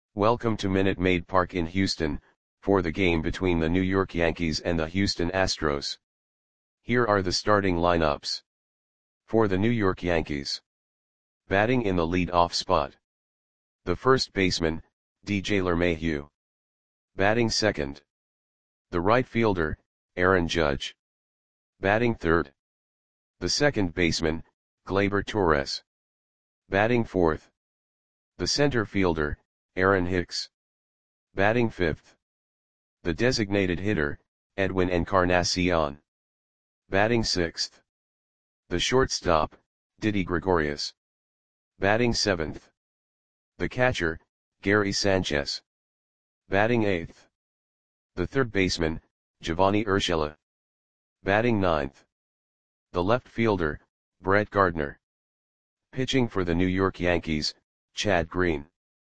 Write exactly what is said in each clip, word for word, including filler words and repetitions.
Welcome to Minute Maid Park in Houston, for the game between the New York Yankees and the Houston Astros. Here are the starting lineups. For the New York Yankees. Batting in the lead-off spot. The first baseman, D J LeMahieu. Batting second. The right fielder, Aaron Judge. Batting third. The second baseman, Gleyber Torres. Batting fourth. The center fielder, Aaron Hicks. Batting fifth. The designated hitter, Edwin Encarnacion. Batting sixth. The shortstop, Didi Gregorius. Batting seventh. The catcher, Gary Sanchez. Batting eighth. The third baseman, Giovanni Urshela. Batting ninth. The left fielder, Brett Gardner. Pitching for the New York Yankees, Chad Green.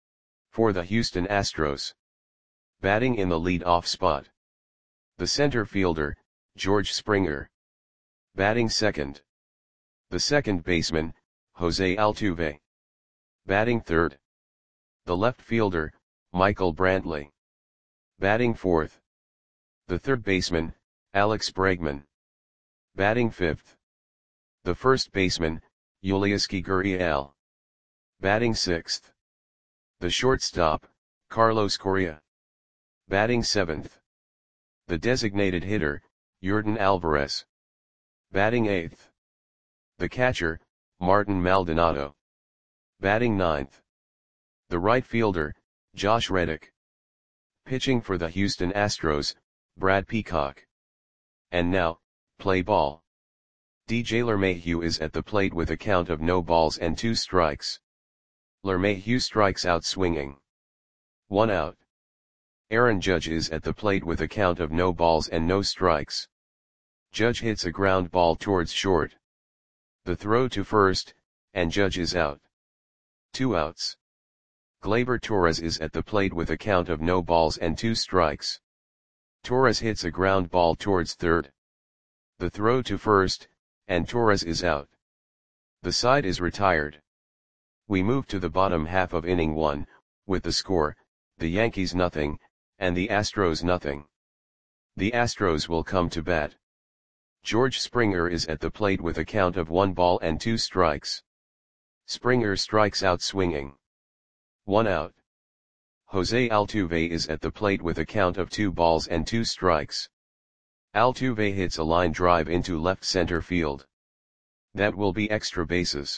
For the Houston Astros. Batting in the lead-off spot. The center fielder, George Springer. Batting second. The second baseman, Jose Altuve. Batting third. The left fielder, Michael Brantley. Batting fourth. The third baseman, Alex Bregman. Batting fifth. The first baseman, Yulieski Gurriel. Batting sixth. The shortstop, Carlos Correa. Batting seventh. The designated hitter, Yordan Alvarez. Batting eighth. The catcher, Martin Maldonado. Batting ninth. The right fielder, Josh Reddick. Pitching for the Houston Astros, Brad Peacock. And now, play ball. D J LeMahieu is at the plate with a count of no balls and two strikes. LeMahieu strikes out swinging. One out. Aaron Judge is at the plate with a count of no balls and no strikes. Judge hits a ground ball towards short. The throw to first, and Judge is out. Two outs. Gleyber Torres is at the plate with a count of no balls and two strikes. Torres hits a ground ball towards third. The throw to first, and Torres is out. The side is retired. We move to the bottom half of inning one, with the score, the Yankees nothing, and the Astros nothing. The Astros will come to bat. George Springer is at the plate with a count of one ball and two strikes. Springer strikes out swinging. One out. Jose Altuve is at the plate with a count of two balls and two strikes. Altuve hits a line drive into left center field. That will be extra bases.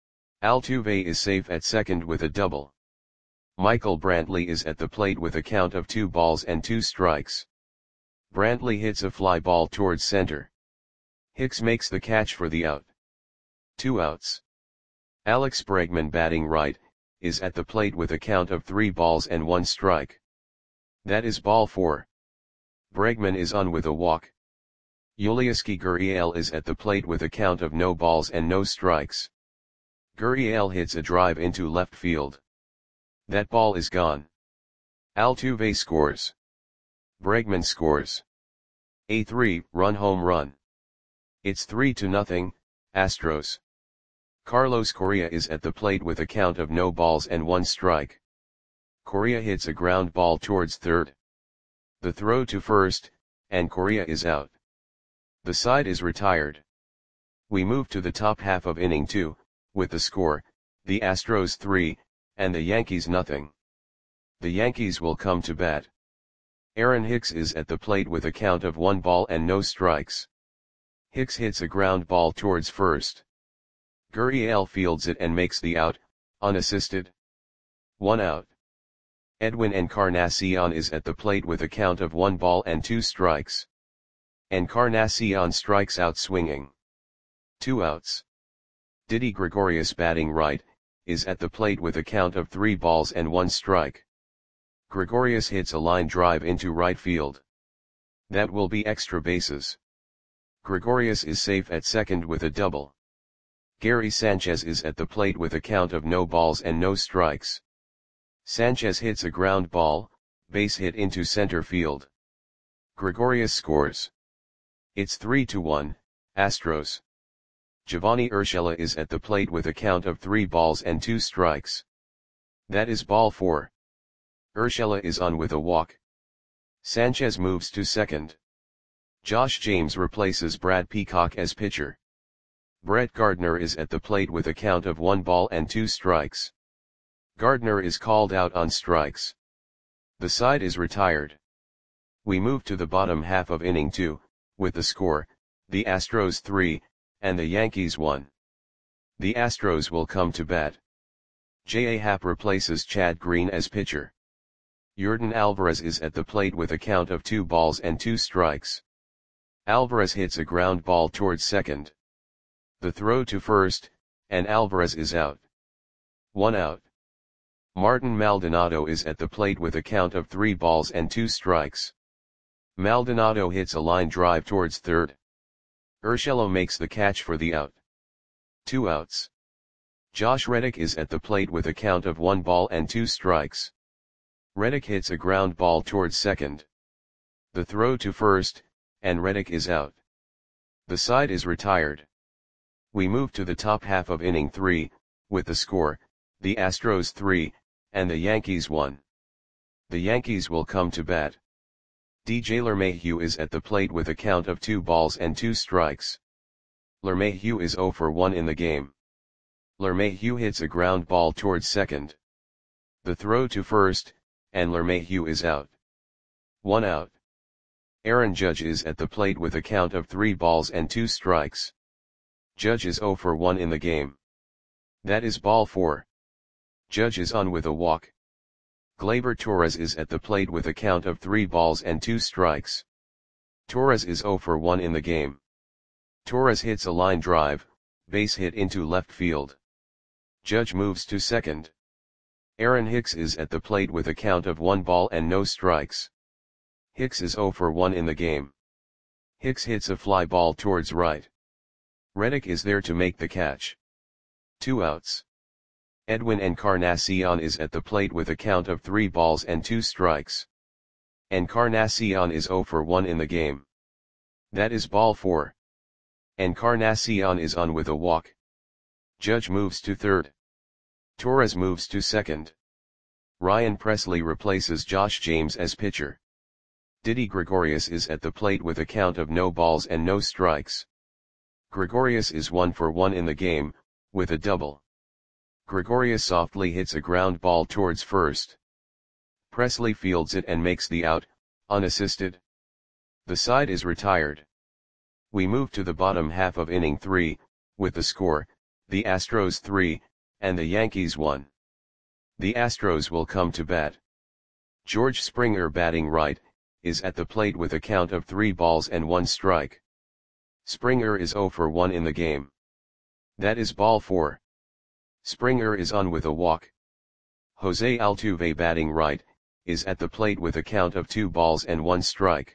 Altuve is safe at second with a double. Michael Brantley is at the plate with a count of two balls and two strikes. Brantley hits a fly ball towards center. Hicks makes the catch for the out. Two outs. Alex Bregman, batting right, is at the plate with a count of three balls and one strike. That is ball four. Bregman is on with a walk. Yulieski Gurriel is at the plate with a count of no balls and no strikes. Gurriel hits a drive into left field. That ball is gone. Altuve scores. Bregman scores. A three-run home run. It's three to nothing, Astros. Carlos Correa is at the plate with a count of no balls and one strike. Correa hits a ground ball towards third. The throw to first, and Correa is out. The side is retired. We move to the top half of inning two, with the score, the Astros three, and the Yankees nothing. The Yankees will come to bat. Aaron Hicks is at the plate with a count of one ball and no strikes. Hicks hits a ground ball towards first. Gurriel fields it and makes the out, unassisted. One out. Edwin Encarnacion is at the plate with a count of one ball and two strikes. Encarnacion strikes out swinging. Two outs. Didi Gregorius, batting right, is at the plate with a count of three balls and one strike. Gregorius hits a line drive into right field. That will be extra bases. Gregorius is safe at second with a double. Gary Sanchez is at the plate with a count of no balls and no strikes. Sanchez hits a ground ball, base hit into center field. Gregorius scores. It's three to one, Astros. Giovanni Urshela is at the plate with a count of three balls and two strikes. That is ball four. Urshela is on with a walk. Sanchez moves to second. Josh James replaces Brad Peacock as pitcher. Brett Gardner is at the plate with a count of one ball and two strikes. Gardner is called out on strikes. The side is retired. We move to the bottom half of inning two, with the score, the Astros three, and the Yankees one. The Astros will come to bat. J A. Happ replaces Chad Green as pitcher. Yordan Alvarez is at the plate with a count of two balls and two strikes. Alvarez hits a ground ball towards second. The throw to first, and Alvarez is out. One out. Martin Maldonado is at the plate with a count of three balls and two strikes. Maldonado hits a line drive towards third. Urshela makes the catch for the out. Two outs. Josh Reddick is at the plate with a count of one ball and two strikes. Reddick hits a ground ball towards second. The throw to first, and Reddick is out. The side is retired. We move to the top half of inning three, with the score, the Astros three, and the Yankees one. The Yankees will come to bat. D J LeMahieu is at the plate with a count of two balls and two strikes. LeMahieu is zero for one in the game. LeMahieu hits a ground ball towards second. The throw to first, and LeMahieu is out. One out. Aaron Judge is at the plate with a count of three balls and two strikes. Judge is zero for one in the game. That is ball four. Judge is on with a walk. Gleyber Torres is at the plate with a count of three balls and two strikes. Torres is zero for one in the game. Torres hits a line drive, base hit into left field. Judge moves to second. Aaron Hicks is at the plate with a count of one ball and no strikes. Hicks is zero for one in the game. Hicks hits a fly ball towards right. Reddick is there to make the catch. Two outs. Edwin Encarnacion is at the plate with a count of three balls and two strikes. Encarnacion is zero for one in the game. That is ball four. Encarnacion is on with a walk. Judge moves to third. Torres moves to second. Ryan Presley replaces Josh James as pitcher. Didi Gregorius is at the plate with a count of no balls and no strikes. Gregorius is one for one in the game, with a double. Gregorius softly hits a ground ball towards first. Presley fields it and makes the out, unassisted. The side is retired. We move to the bottom half of inning three, with the score, the Astros three, and the Yankees one. The Astros will come to bat. George Springer, batting right, is at the plate with a count of three balls and one strike. Springer is zero for one in the game. That is ball four. Springer is on with a walk. Jose Altuve, batting right, is at the plate with a count of two balls and one strike.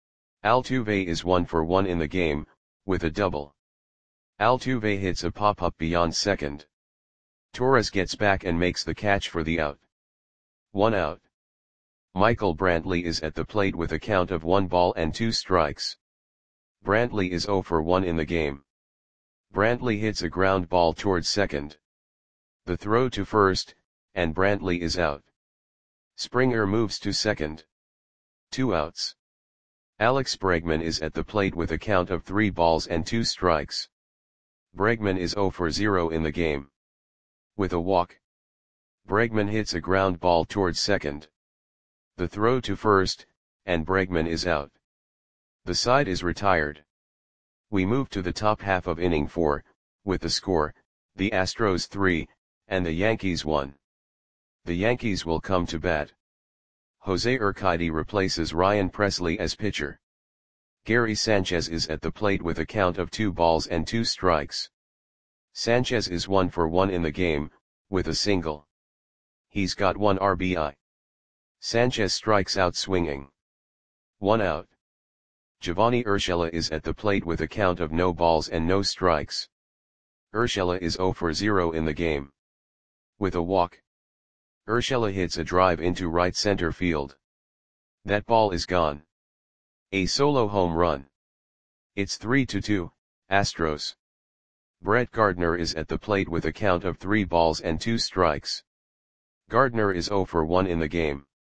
Altuve is one for one in the game, with a double. Altuve hits a pop-up beyond second. Torres gets back and makes the catch for the out. One out. Michael Brantley is at the plate with a count of one ball and two strikes. Brantley is zero for one in the game. Brantley hits a ground ball towards second. The throw to first, and Brantley is out. Springer moves to second. Two outs. Alex Bregman is at the plate with a count of three balls and two strikes. Bregman is zero for zero in the game. With a walk. Bregman hits a ground ball towards second. The throw to first, and Bregman is out. The side is retired. We move to the top half of inning four, with the score, the Astros three, and the Yankees one. The Yankees will come to bat. Jose Urquidy replaces Ryan Presley as pitcher. Gary Sanchez is at the plate with a count of two balls and two strikes. Sanchez is one for one in the game, with a single. He's got one R B I. Sanchez strikes out swinging. One out. Giovanni Urshela is at the plate with a count of no balls and no strikes. Urshela is zero for zero in the game. With a walk. Urshela hits a drive into right center field. That ball is gone. A solo home run. It's three to two, Astros. Brett Gardner is at the plate with a count of three balls and two strikes. Gardner is zero for one in the game.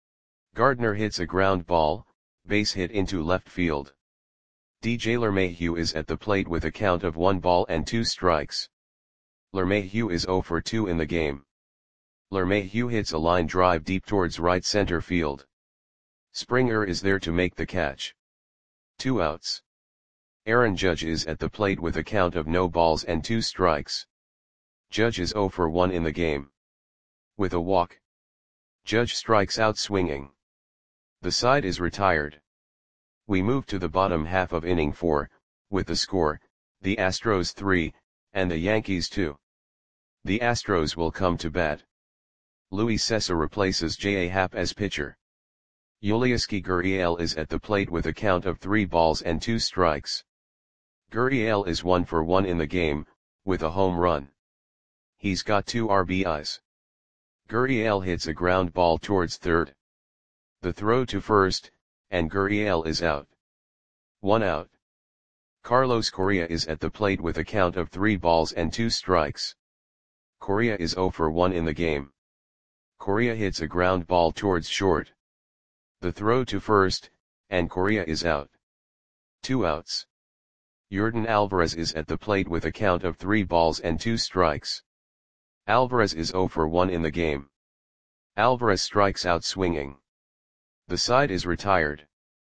Gardner hits a ground ball, base hit into left field. D J LeMahieu is at the plate with a count of one ball and two strikes. LeMahieu is zero for two in the game. LeMahieu hits a line drive deep towards right center field. Springer is there to make the catch. Two outs. Aaron Judge is at the plate with a count of no balls and two strikes. Judge is zero for one in the game. With a walk, Judge strikes out swinging. The side is retired. We move to the bottom half of inning four, with the score, the Astros three, and the Yankees two. The Astros will come to bat. Luis Cessa replaces J A. Happ as pitcher. Yulieski Gurriel is at the plate with a count of three balls and two strikes. Gurriel is one for one in the game, with a home run. He's got two R B Is. Gurriel hits a ground ball towards third. The throw to first, and Gurriel is out. One out. Carlos Correa is at the plate with a count of three balls and two strikes. Correa is zero for one in the game. Correa hits a ground ball towards short. The throw to first, and Correa is out. Two outs. Yordan Alvarez is at the plate with a count of three balls and two strikes. Alvarez is zero for one in the game. Alvarez strikes out swinging. The side is retired.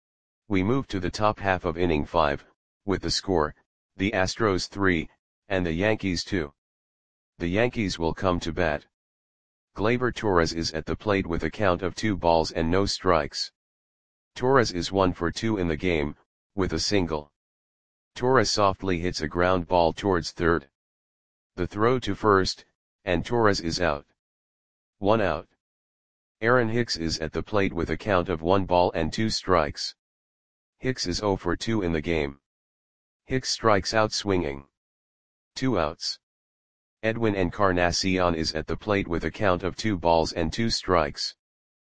We move to the top half of inning five, with the score, the Astros three, and the Yankees two. The Yankees will come to bat. Gleyber Torres is at the plate with a count of two balls and no strikes. Torres is one for two in the game, with a single. Torres softly hits a ground ball towards third. The throw to first, and Torres is out. One out. Aaron Hicks is at the plate with a count of one ball and two strikes. Hicks is zero for two in the game. Hicks strikes out swinging. Two outs. Edwin Encarnacion is at the plate with a count of two balls and two strikes.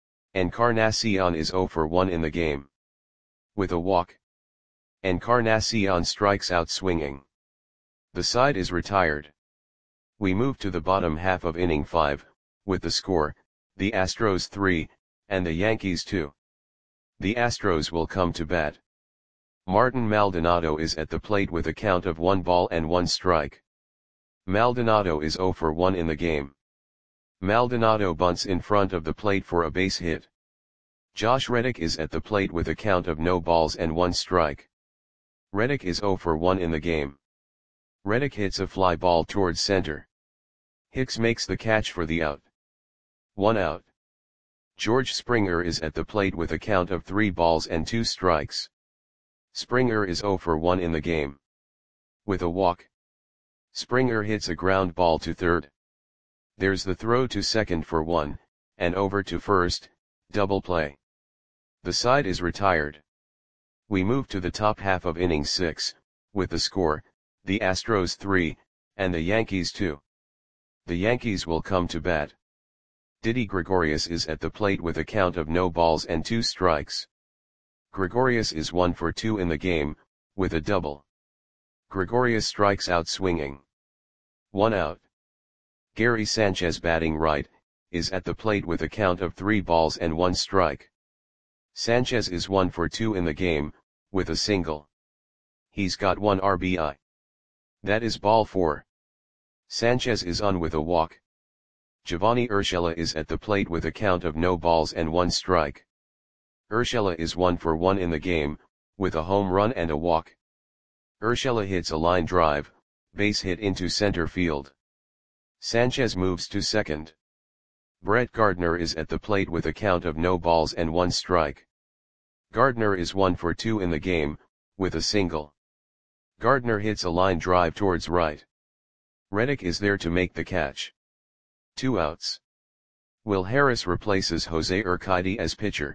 Encarnacion is zero for one in the game. With a walk, Encarnacion strikes out swinging. The side is retired. We move to the bottom half of inning five, with the score, the Astros three, and the Yankees two. The Astros will come to bat. Martin Maldonado is at the plate with a count of one ball and one strike. Maldonado is zero for one in the game. Maldonado bunts in front of the plate for a base hit. Josh Reddick is at the plate with a count of no balls and one strike. Reddick is zero for one in the game. Reddick hits a fly ball towards center. Hicks makes the catch for the out. One out. George Springer is at the plate with a count of three balls and two strikes. Springer is zero for one in the game. With a walk, Springer hits a ground ball to third. There's the throw to second for one, and over to first, double play. The side is retired. We move to the top half of inning six, with the score, the Astros three, and the Yankees two. The Yankees will come to bat. Didi Gregorius is at the plate with a count of no balls and two strikes. Gregorius is one for two in the game, with a double. Gregorius strikes out swinging. One out. Gary Sanchez, batting right, is at the plate with a count of three balls and one strike. Sanchez is one for two in the game, with a single. He's got one R B I. That is ball four. Sanchez is on with a walk. Giovanni Urshela is at the plate with a count of no balls and one strike. Urshela is one for one in the game, with a home run and a walk. Urshela hits a line drive, base hit into center field. Sanchez moves to second. Brett Gardner is at the plate with a count of no balls and one strike. Gardner is one for two in the game, with a single. Gardner hits a line drive towards right. Reddick is there to make the catch. Two outs. Will Harris replaces Jose Urquidy as pitcher.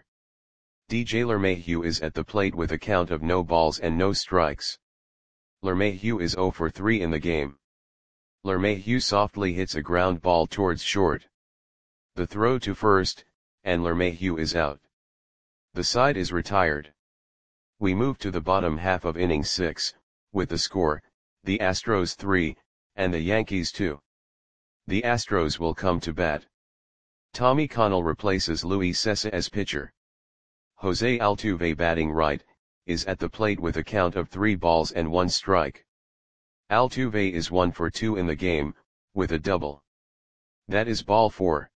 D J LeMahieu is at the plate with a count of no balls and no strikes. LeMahieu is zero for three in the game. LeMahieu softly hits a ground ball towards short. The throw to first, and LeMahieu is out. The side is retired. We move to the bottom half of inning six, with the score, the Astros three, and the Yankees two. The Astros will come to bat. Tommy Connell replaces Luis Cessa as pitcher. Jose Altuve, batting right, is at the plate with a count of three balls and one strike. Altuve is one for two in the game, with a double. That is ball four.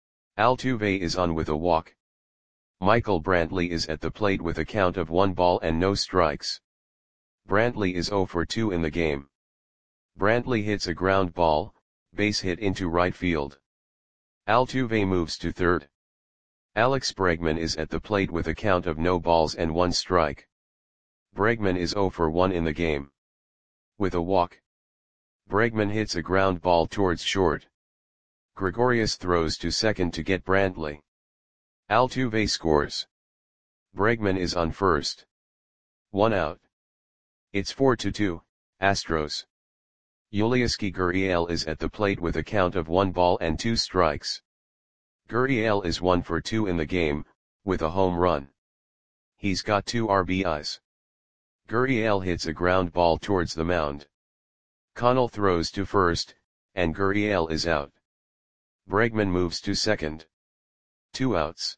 Altuve is on with a walk. Michael Brantley is at the plate with a count of one ball and no strikes. Brantley is zero for two in the game. Brantley hits a ground ball, base hit into right field. Altuve moves to third. Alex Bregman is at the plate with a count of no balls and one strike. Bregman is zero for one in the game. With a walk. Bregman hits a ground ball towards short. Gregorius throws to second to get Brantley. Altuve scores. Bregman is on first. One out. It's four to two, Astros. Yulieski Gurriel is at the plate with a count of one ball and two strikes. Gurriel is one for two in the game, with a home run. He's got two R B Is. Gurriel hits a ground ball towards the mound. Connell throws to first, and Gurriel is out. Bregman moves to second. Two outs.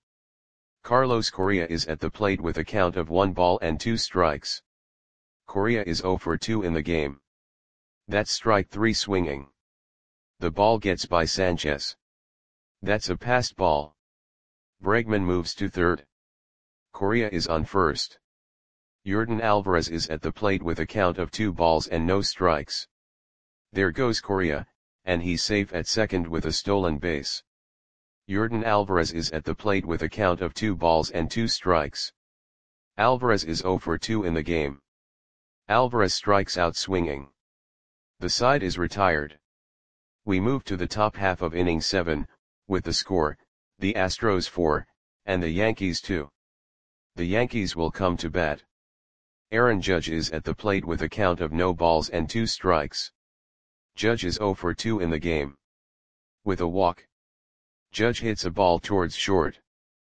Carlos Correa is at the plate with a count of one ball and two strikes. Correa is zero for two in the game. That's strike three swinging. The ball gets by Sanchez. That's a passed ball. Bregman moves to third. Correa is on first. Yordan Alvarez is at the plate with a count of two balls and no strikes. There goes Correa, and he's safe at second with a stolen base. Yordan Alvarez is at the plate with a count of two balls and two strikes. Alvarez is zero for two in the game. Alvarez strikes out swinging. The side is retired. We move to the top half of inning seven, with the score, the Astros four, and the Yankees two. The Yankees will come to bat. Aaron Judge is at the plate with a count of no balls and two strikes. Judge is zero for two in the game. With a walk. Judge hits a ball towards short.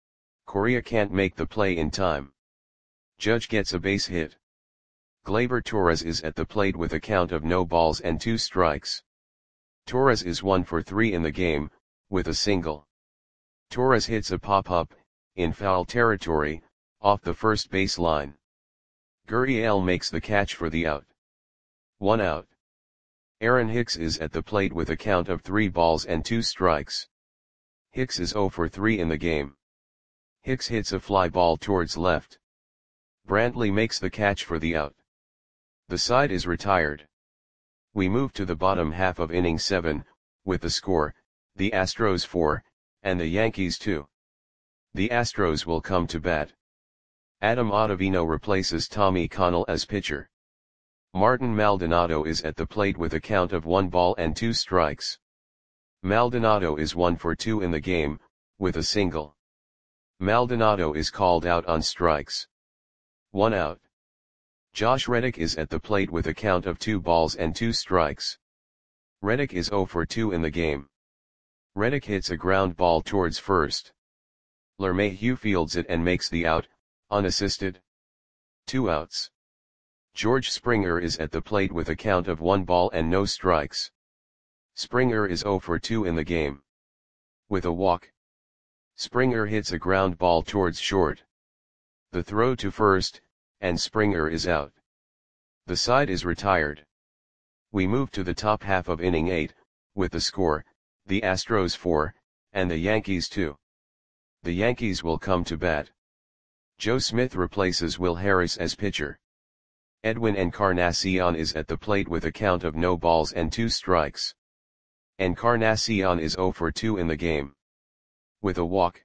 Correa can't make the play in time. Judge gets a base hit. Gleyber Torres is at the plate with a count of no balls and two strikes. Torres is one for three in the game, with a single. Torres hits a pop-up, in foul territory, off the first base line. Gurriel makes the catch for the out. One out. Aaron Hicks is at the plate with a count of three balls and two strikes. Hicks is zero for three in the game. Hicks hits a fly ball towards left. Brantley makes the catch for the out. The side is retired. We move to the bottom half of inning seven, with the score, the Astros four, and the Yankees two. The Astros will come to bat. Adam Ottavino replaces Tommy Connell as pitcher. Martin Maldonado is at the plate with a count of one ball and two strikes. Maldonado is one for two in the game, with a single. Maldonado is called out on strikes. One out. Josh Reddick is at the plate with a count of two balls and two strikes. Reddick is zero for two in the game. Reddick hits a ground ball towards first. LeMahieu fields it and makes the out, unassisted. Two outs. George Springer is at the plate with a count of one ball and no strikes. Springer is zero for two in the game. With a walk. Springer hits a ground ball towards short. The throw to first, and Springer is out. The side is retired. We move to the top half of inning eight, with the score, the Astros four, and the Yankees two. The Yankees will come to bat. Joe Smith replaces Will Harris as pitcher. Edwin Encarnacion is at the plate with a count of no balls and two strikes. Encarnacion is zero for two in the game. With a walk.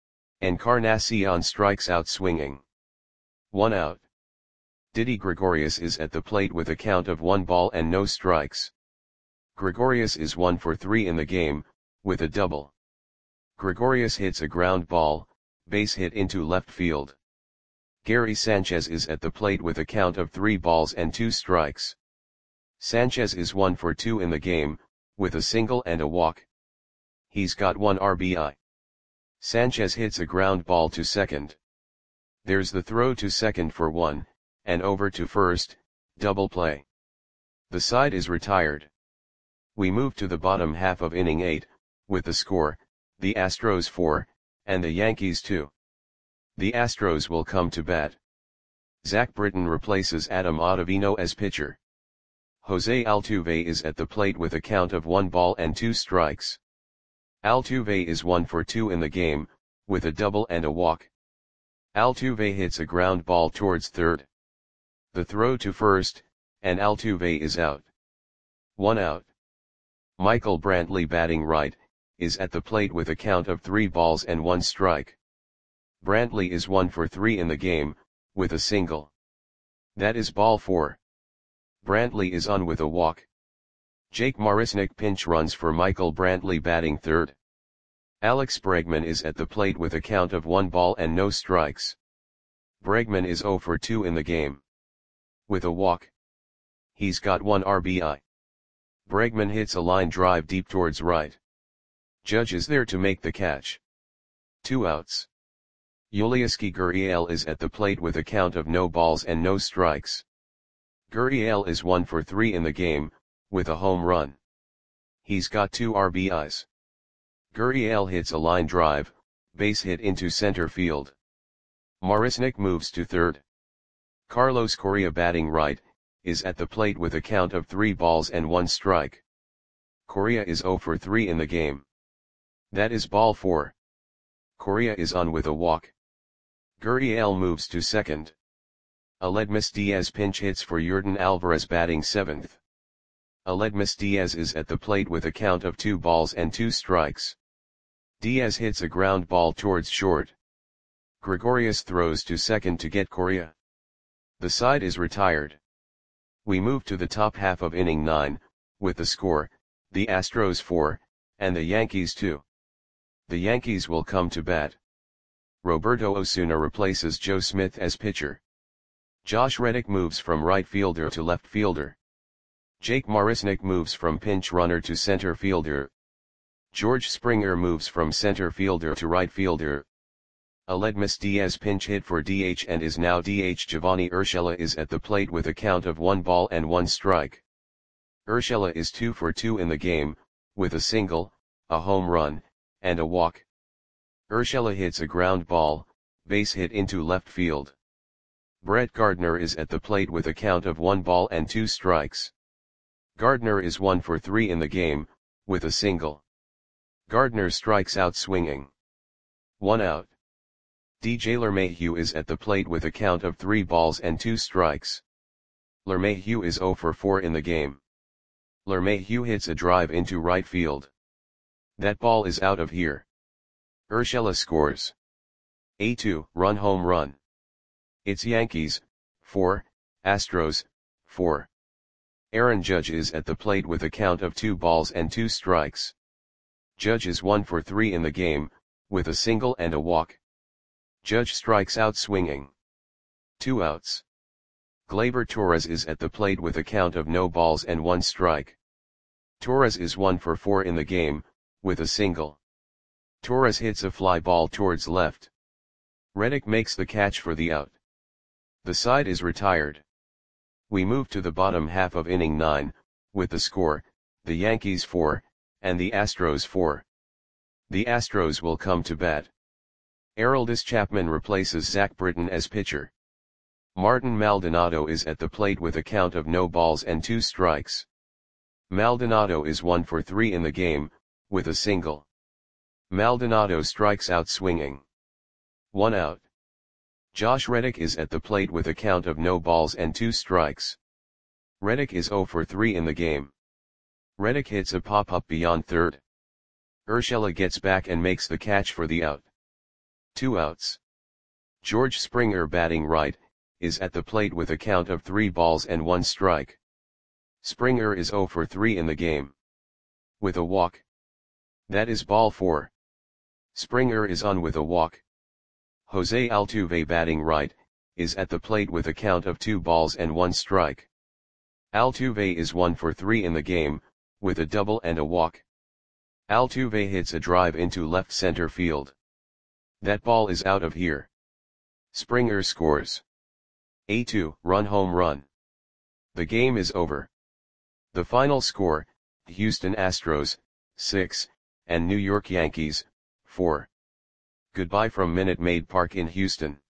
Encarnacion strikes out swinging. One out. Didi Gregorius is at the plate with a count of one ball and no strikes. Gregorius is one for three in the game, with a double. Gregorius hits a ground ball, base hit into left field. Gary Sanchez is at the plate with a count of three balls and two strikes. Sanchez is one for two in the game, with a single and a walk. He's got one R B I. Sanchez hits a ground ball to second. There's the throw to second for one, and over to first, double play. The side is retired. We move to the bottom half of inning eight, with the score, the Astros four, and the Yankees two. The Astros will come to bat. Zach Britton replaces Adam Ottavino as pitcher. Jose Altuve is at the plate with a count of one ball and two strikes. Altuve is one for two in the game, with a double and a walk. Altuve hits a ground ball towards third. The throw to first, and Altuve is out. One out. Michael Brantley, batting right, is at the plate with a count of three balls and one strike. Brantley is one for three in the game, with a single. That is ball four. Brantley is on with a walk. Jake Marisnick pinch runs for Michael Brantley, batting third. Alex Bregman is at the plate with a count of one ball and no strikes. Bregman is zero for two in the game. With a walk. He's got one R B I. Bregman hits a line drive deep towards right. Judge is there to make the catch. Two outs. Yulieski Gurriel is at the plate with a count of no balls and no strikes. Gurriel is one for three in the game, with a home run. He's got two R B Is. Gurriel hits a line drive, base hit into center field. Marisnick moves to third. Carlos Correa, batting right, is at the plate with a count of three balls and one strike. Correa is zero for three in the game. That is ball four. Correa is on with a walk. Gurriel moves to second. Aledmys Diaz pinch hits for Yordan Alvarez, batting seventh. Aledmys Diaz is at the plate with a count of two balls and two strikes. Diaz hits a ground ball towards short. Gregorius throws to second to get Correa. The side is retired. We move to the top half of inning nine, with the score, the Astros four, and the Yankees two. The Yankees will come to bat. Roberto Osuna replaces Joe Smith as pitcher. Josh Reddick moves from right fielder to left fielder. Jake Marisnick moves from pinch runner to center fielder. George Springer moves from center fielder to right fielder. Aledmys Diaz pinch hit for D H and is now D H. Giovanni Urshela is at the plate with a count of one ball and one strike. Urshela is two for two in the game, with a single, a home run, and a walk. Urshela hits a ground ball, base hit into left field. Brett Gardner is at the plate with a count of one ball and two strikes. Gardner is one for three in the game, with a single. Gardner strikes out swinging. One out. D J LeMahieu is at the plate with a count of three balls and two strikes. LeMahieu is zero for four in the game. LeMahieu hits a drive into right field. That ball is out of here. Urshela scores. A two run home run. It's Yankees, four, Astros, four. Aaron Judge is at the plate with a count of two balls and two strikes. Judge is one for three in the game, with a single and a walk. Judge strikes out swinging. Two outs. Gleyber Torres is at the plate with a count of no balls and one strike. Torres is one for four in the game, with a single. Torres hits a fly ball towards left. Reddick makes the catch for the out. The side is retired. We move to the bottom half of inning nine, with the score, the Yankees four, and the Astros four. The Astros will come to bat. Aroldis Chapman replaces Zach Britton as pitcher. Martin Maldonado is at the plate with a count of no balls and two strikes. Maldonado is one for three in the game, with a single. Maldonado strikes out swinging. One out. Josh Reddick is at the plate with a count of no balls and two strikes. Reddick is zero for three in the game. Reddick hits a pop-up beyond third. Urshela gets back and makes the catch for the out. Two outs. George Springer, batting right, is at the plate with a count of three balls and one strike. Springer is zero for three in the game. With a walk. That is ball four. Springer is on with a walk. Jose Altuve, batting right, is at the plate with a count of two balls and one strike. Altuve is one for three in the game, with a double and a walk. Altuve hits a drive into left center field. That ball is out of here. Springer scores. A two run home run. The game is over. The final score, Houston Astros, six, and New York Yankees, four. Goodbye from Minute Maid Park in Houston.